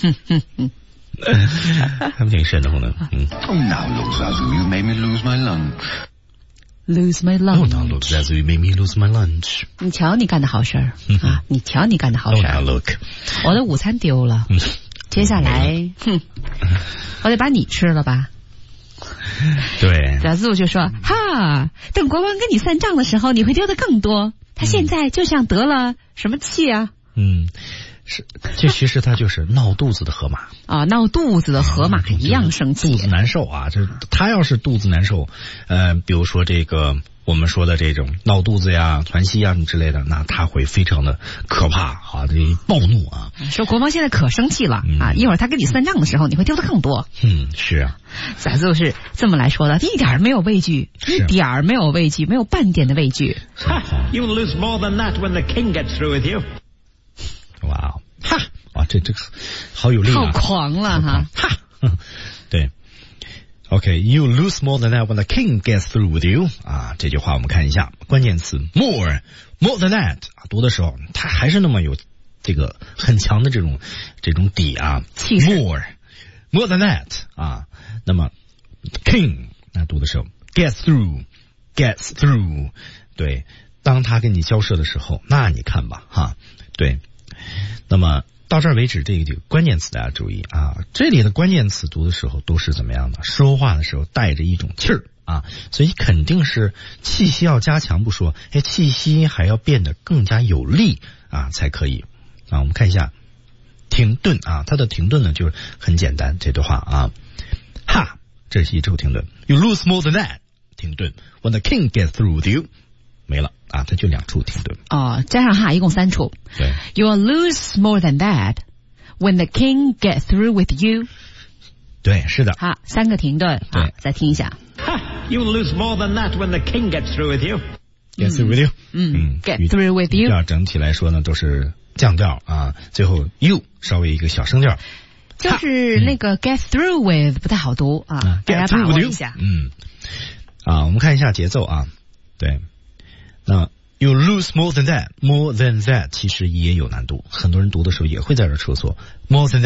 还不挺瘆得慌的。 Oh, now look, Zazu, you made me lose my lunch. Lose my lunch. Oh, now look, Zazu, you made me lose my lunch. 你瞧你干的好事儿啊！你瞧你干的好事儿。 Oh, now look. 我的午餐丢了。接下来，我得把你吃了吧。 对。 Zazu就说：“哈，等国王跟你算账的时候，你会丢的更多。他现在就像得了什么气啊？” 是，这其实他就是闹肚子的河马啊，闹肚子的河马一样生气， 肚子难受啊。这他要是肚子难受，比如说这个我们说的这种闹肚子呀、团息呀什么之类的，那他会非常的可怕啊，这暴怒啊。 说国王现在可生气了啊！一会儿他跟你算账的时候，你会丢的更多。 是啊 ，Zazu是这么来说的，一点没有畏惧，一点没有畏惧，没有半点的畏惧。 You lose more than that when the king gets through with you. 哇哈！哇，这个好有力啊！ 好狂了哈！ 哈，对。OK，you lose more than that when the king gets through with you 啊，这句话我们看一下关键词 more than that 啊，读的时候它还是那么有这个很强的这种底啊， 气势 more than that 啊，那么 king 那读的时候 gets through 对，当他跟你交涉的时候，那你看吧哈，对。那么到这儿为止，这个关键词大家注意啊，这里的关键词读的时候都是怎么样的？说话的时候带着一种气儿啊，所以肯定是气息要加强不说，气息还要变得更加有力啊才可以啊。我们看一下停顿啊，它的停顿呢就是很简单，这段话啊，哈，这是一处停顿 ，You lose more than that， 停顿 ，When the king gets through with you。没了啊，它就2处停顿哦，加上哈一共3处。 对 ，You'll lose more than that when the king gets through with you。 对，是的。 好，3个停顿。 对， 再听一下。 You'll lose more than that when the king gets through with you。 Get through with you。 Get through with you。 调整体来说呢，都是降调啊，最后 you 稍微一个小升调。 就是那个 get through with 不太好读啊，大家把握一下。 我们看一下节奏啊，对。那 you lose more than that 其实也有难度，很多人读的时候也会在这出错。more than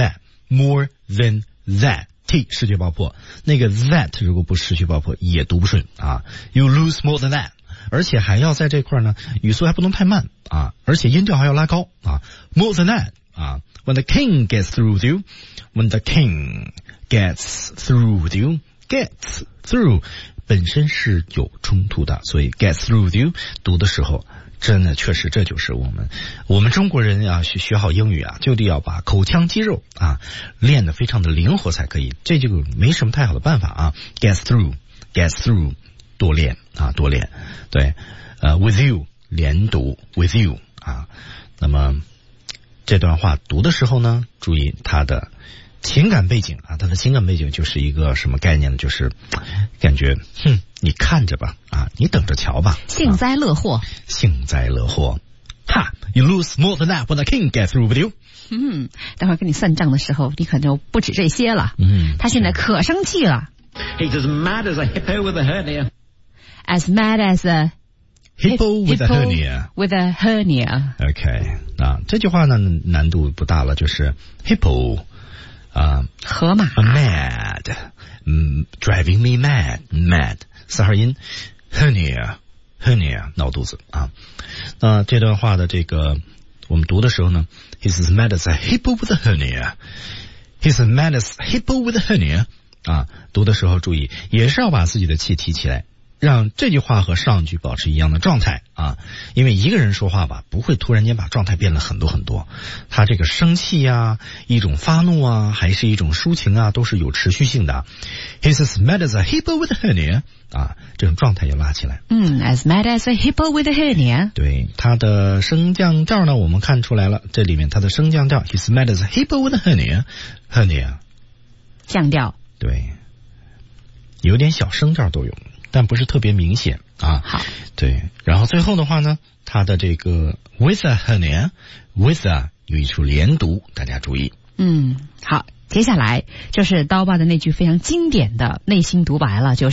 that t 失去爆破，那个 that 如果不失去爆破也读不顺啊。you lose more than that， 而且还要在这块呢，语速还不能太慢啊，而且音调还要拉高啊。more than that 啊 ，when the king gets through with you，when the king gets through with you，gets through。本身是有冲突的，所以 get through with you 读的时候，真的确实这就是我们中国人啊，学好英语啊，就得要把口腔肌肉啊练得非常的灵活才可以，这就没什么太好的办法啊。get through 多练啊，多练。对，with you 连读 with you 啊，那么这段话读的时候呢，注意它的情感背景啊，它的情感背景就是一个什么概念呢？就是感觉，你看着吧，啊，你等着瞧吧， 幸灾乐祸， 幸灾乐祸。哈 ，You lose more than that when the king gets through with you。 待会儿跟你算账的时候，你可就不止这些了。他现在可生气了。 He's as mad as a hippo with a hernia. As mad as a hippo with a hernia. With a hernia. OK， 那这句话呢难度不大了，就是 hippo。 河马 mad， driving me mad 4号音 hernia 闹肚子啊。那这段话的这个我们读的时候呢 ，He's as mad as a hippo with a hernia。He's as mad as hippo with a hernia 啊，读的时候注意，也是要把自己的气提起来， 让这句话和上句保持一样的状态啊，因为一个人说话吧，不会突然间把状态变得很多很多，他这个生气啊，一种发怒啊，还是一种抒情啊，都是有持续性的。He's as mad as a hippo with a hernia 啊，这种状态要拉起来。 as mad as a hippo with a hernia。 对，他的升降调呢，我们看出来了，这里面他的升降调 He's mad as a hippo with a hernia 降调。 对，有点小升调都有。但不是特别明显啊。 好， 对，然后最后的话呢，它的这个 with a hernia with a 有一处连读，大家注意。 好，接下来就是刀疤的那句非常经典的内心独白了，就是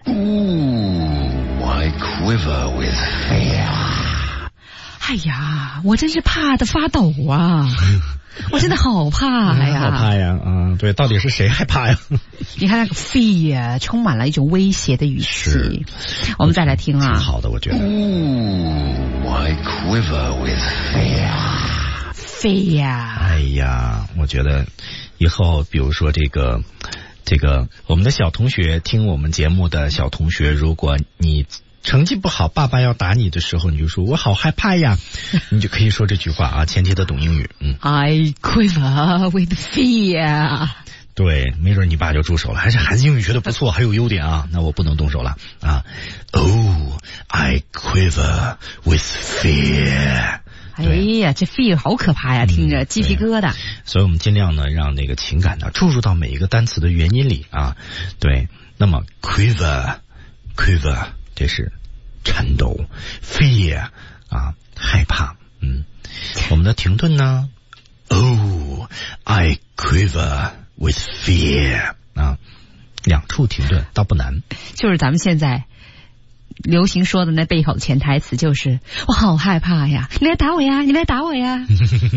Ooh, I quiver with fear. 哎呀，我真是怕的发抖啊！我真的好怕呀！ 好怕呀！对，到底是谁害怕呀？ 你看那个 fear 充满了一种威胁的语气。我们再来听啊， 挺好的，我觉得。 Ooh, I quiver with fear. fear。 哎呀，我觉得以后比如说这个我们的小同学听我们节目的小同学，如果你成绩不好，爸爸要打你的时候，你就说我好害怕呀，你就可以说这句话啊，前提的懂英语。 I quiver with fear。 对，没准你爸就住手了，还是孩子英语学的不错，还有优点啊，那我不能动手了啊。Oh, I quiver with fear。 哎呀，这 fear 好可怕呀，听着鸡皮疙瘩。 所以我们尽量呢，让那个情感呢注入到每一个单词的元音里啊。对，那么 quiver 这是颤抖 ，fear 啊害怕。我们的停顿呢 ，Oh, I quiver with fear 啊，两处停顿倒不难。 就是咱们现在流行说的那背后潜台词就是我好害怕呀，你来打我呀，你来打我呀。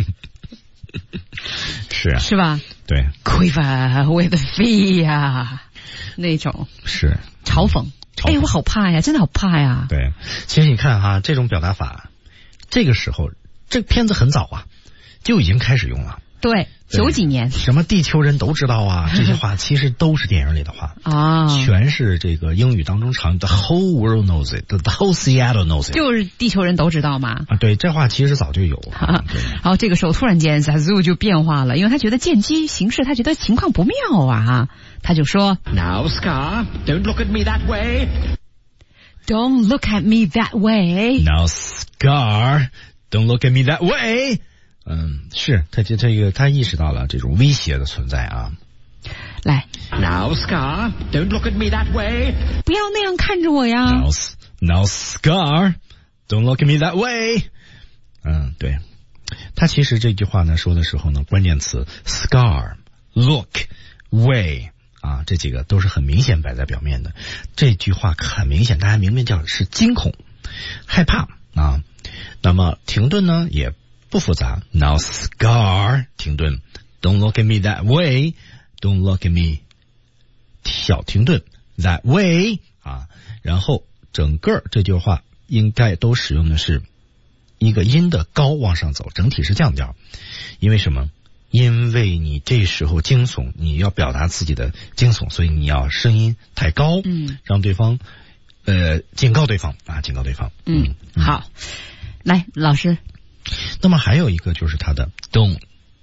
是啊， 是吧？ 对 ，quiver with fear 那种是嘲讽。哎，我好怕呀，真的好怕呀。 对，其实你看哈，这种表达法，这个时候这个片子很早啊，就已经开始用了。 对，90几年， 什么地球人都知道啊，这些话其实都是电影里的话啊，全是这个英语当中常用的 whole world knows it, the whole Seattle knows it， 就是地球人都知道嘛。 对，这话其实早就有。 然后这个时候突然间 Zazu 就变化了，因为他觉得见机行事，他觉得情况不妙啊，他就说 Now, Scar, don't look at me that way. Don't look at me that way. Now, Scar, don't look at me that way. 是他意识到了这种威胁的存在啊。 来 Now, Scar, don't look at me that way. 不要那样看着我呀。 Now, Scar, don't look at me that way. 对，他其实这句话呢说的时候呢，关键词 Scar, look, way 啊，这几个都是很明显摆在表面的。这句话很明显，大家明明叫是惊恐、害怕啊。那么停顿呢也不复杂 ，Now Scar 停顿 ，Don't look at me that way, Don't look at me 小停顿 that way 啊，然后整个这句话应该都使用的是一个音的高往上走，整体是降调，因为什么？因为你这时候惊悚，你要表达自己的惊悚，所以你要声音太高，让对方警告对方啊，警告对方。 好，来老师。 那么还有一个就是它的 don't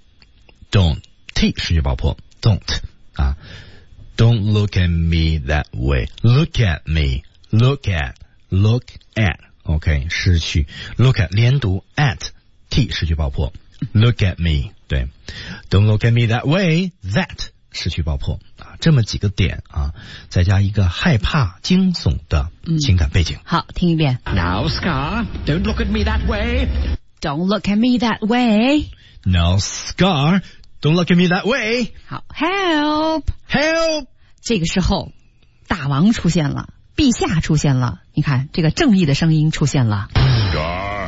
t 失去爆破 don't 啊 don't look at me that way look at me look at OK 失去 look at 连读 at t 失去爆破 look at me 对 don't look at me that way that 失去爆破啊，这么几个点啊，再加一个害怕惊悚的情感背景。 好，听一遍。 Now, Scar, don't look at me that way. Don't look at me that way. Now, Scar, don't look at me that way. 好 ，Help. 这个时候，大王出现了，陛下出现了。你看，这个正义的声音出现了。 Scar,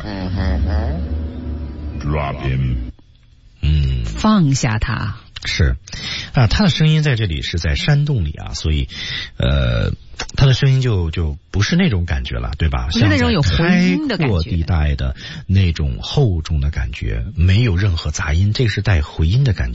drop him. 放下他。 是啊，他的声音在这里是在山洞里啊，所以他的声音就不是那种感觉了，对吧？ 不是那种有回音的感觉， 开阔地带的那种厚重的感觉，没有任何杂音，这个是带回音的感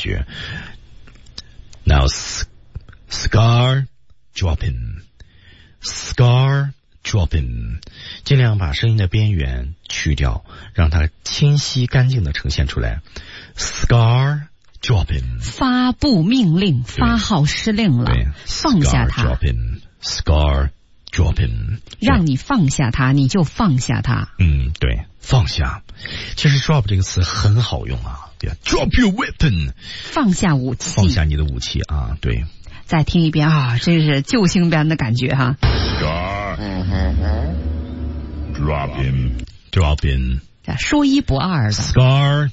觉。Now, Scar, drop him. Scar, dropping， 尽量把声音的边缘去掉，让它清晰干净的呈现出来。Scar dropping， 发布命令，发号施令了，放下它。 Scar dropping， 让你放下它，你就放下它。 对，放下。其实 drop 这个词很好用啊，对 ，drop your weapon， 放下武器， 放下你的武器啊，对。 再听一遍啊，这是救星般的感觉哈。 Scar dropping， 说一不二的。 Scar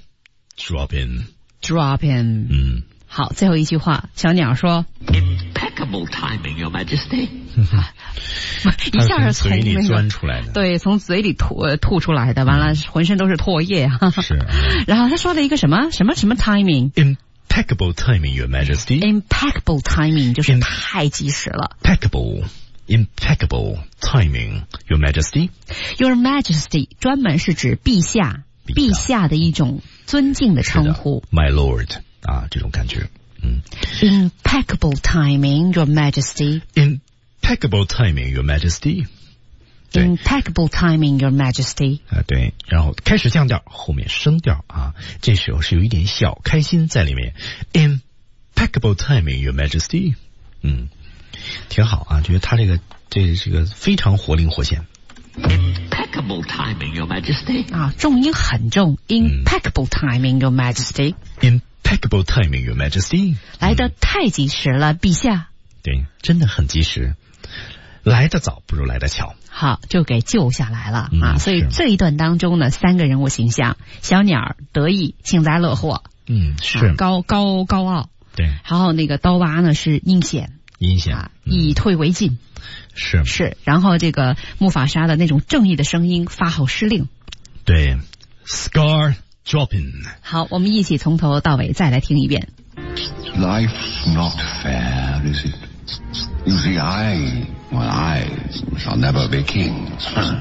dropping， 好，最后一句话，小鸟说 Impeccable timing, Your Majesty。 一下是从嘴里钻出来的， 对，从嘴里吐出来的，完了浑身都是唾液。 是。 然后他说了一个什么 timing。Impeccable timing, Your Majesty. Impeccable timing 就是太及时了。 Impeccable timing, Your Majesty. Your Majesty 专门是指陛下的一种尊敬的称呼。 My Lord 啊，这种感觉。 Impeccable timing, Your Majesty. Impeccable timing, Your Majesty. Impeccable timing, Your Majesty. 对，然后开始降调，后面升调啊，这时候是有一点小开心在里面。Impeccable timing, Your Majesty. 挺好啊，觉得他这个非常活灵活现。 Impeccable timing, Your Majesty. 啊，重音很重。Impeccable timing, Your Majesty. Impeccable timing, Your Majesty. 来得太及时了，陛下。 对，真的很及时。来得早不如来得巧。 好，就给救下来了啊！所以这一段当中呢，3个人物形象：小鸟得意、幸灾乐祸， 是高傲， 对。 然后那个刀疤呢是阴险，以退为进，是。然后这个木法沙的那种正义的声音发号施令， 对。Scar dropping。 好，我们一起从头到尾再来听一遍。 Life's not fair, is it? You see, I shall never be king.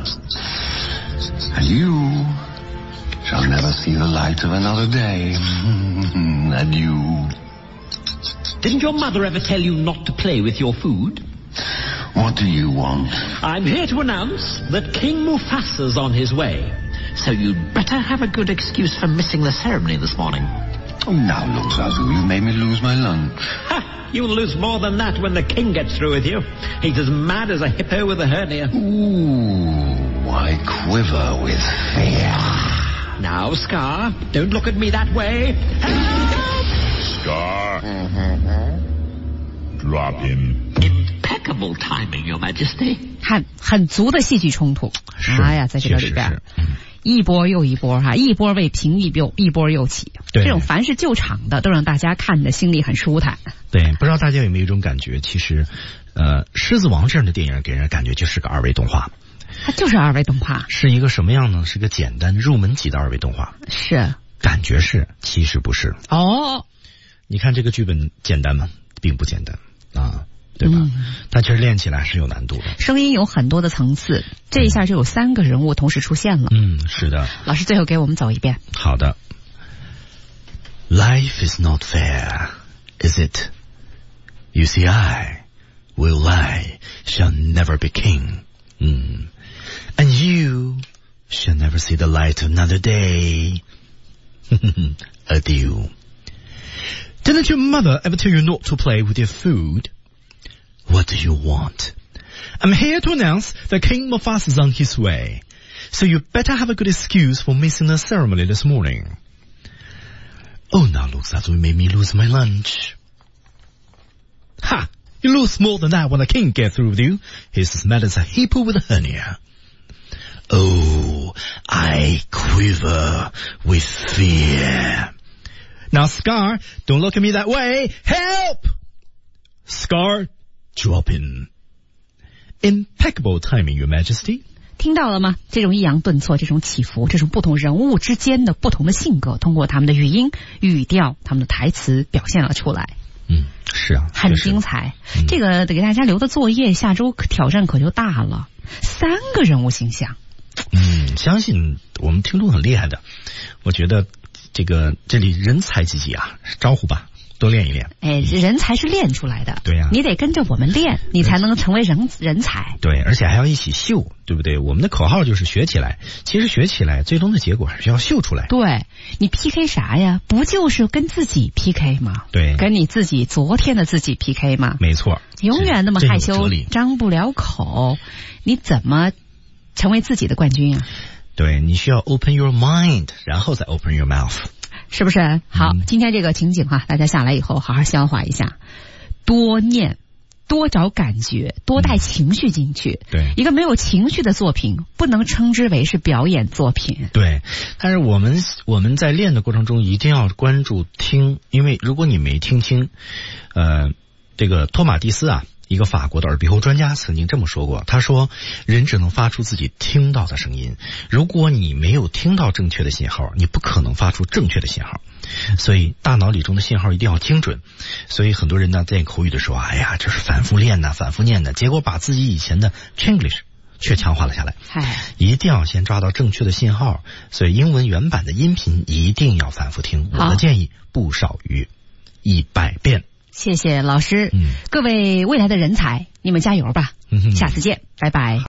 And you shall never see the light of another day. And you... Didn't your mother ever tell you not to play with your food? What do you want? I'm here to announce that King Mufasa's on his way. So you'd better have a good excuse for missing the ceremony this morning. Oh, now look, Zazu, you made me lose my lunch. Ha! You'll lose more than that when the king gets through with you. He's as mad as a hippo with a hernia. Ooh, I quiver with fear. Now, Scar, don't look at me that way. Scar. Drop him. Impeccable timing, Your Majesty. 很足的戏剧冲突。哎呀，在这个里边。一波又一波哈，一波未平一波又起。这种凡是救场的，都让大家看的心里很舒坦。 对，不知道大家有没有一种感觉，其实狮子王这样的电影给人感觉就是个2维动画。 它就是2维动画。是一个什么样呢？是个简单入门级的2维动画。 是。 感觉是，其实不是。 哦。 你看这个剧本简单吗？并不简单啊。对吧？它其实练起来是有难度的。 声音有很多的层次，这一下就有3个人物同时出现了。 是的。 老师最后给我们走一遍。 好的。Life is not fair, is it? You see, I shall never be king. And you shall never see the light of another day. Adieu. Didn't your mother ever tell you not to play with your food?What do you want? I'm here to announce that King Mufasa is on his way. So you better have a good excuse for missing the ceremony this morning. Oh, now looks as though you made me lose my lunch. Ha! You lose more than that when the king gets through with you. He's as mad as a hippo with a hernia. Oh, I quiver with fear. Now, Scar, don't look at me that way. Help! Scar...Dropping. Impeccable timing, Your Majesty. 听到了吗？这种抑扬顿挫，这种起伏，这种不同人物之间的不同的性格，通过他们的语音、语调、他们的台词表现了出来。 是啊， 很精彩。这个得给大家留的作业，下周挑战可就大了。3个人物形象。 相信我们听众很厉害的。我觉得这里人才济济啊，招呼吧。 多练一练。 人才是练出来的。 对呀， 你得跟着我们练，你才能成为人才。 对，而且还要一起秀，对不对？我们的口号就是学起来，其实学起来最终的结果还是要秀出来。 对，你 PK 啥呀？不就是跟自己 PK 吗？ 对， 跟你自己昨天的自己 PK 吗？ 没错。 永远那么害羞，张不了口，你怎么成为自己的冠军啊？ 对，你需要 open your mind， 然后再 open your mouth， 是不是？好，今天这个情景大家下来以后好好消化一下，多念，多找感觉，多带情绪进去。 对， 一个没有情绪的作品不能称之为是表演作品。 对，但是我们在练的过程中一定要关注听，因为如果你没听清，这个托马蒂斯啊，一个法国的耳鼻喉专家曾经这么说过，他说人只能发出自己听到的声音，如果你没有听到正确的信号，你不可能发出正确的信号，所以大脑里中的信号一定要精准。所以很多人呢在口语的时候，哎呀，这是反复练的，反复念的，结果把自己以前的 Chinglish 却强化了下来。一定要先抓到正确的信号，所以英文原版的音频一定要反复听，我的建议不少于100遍。 谢谢老师，各位未来的人才，你们加油吧！下次见，拜拜。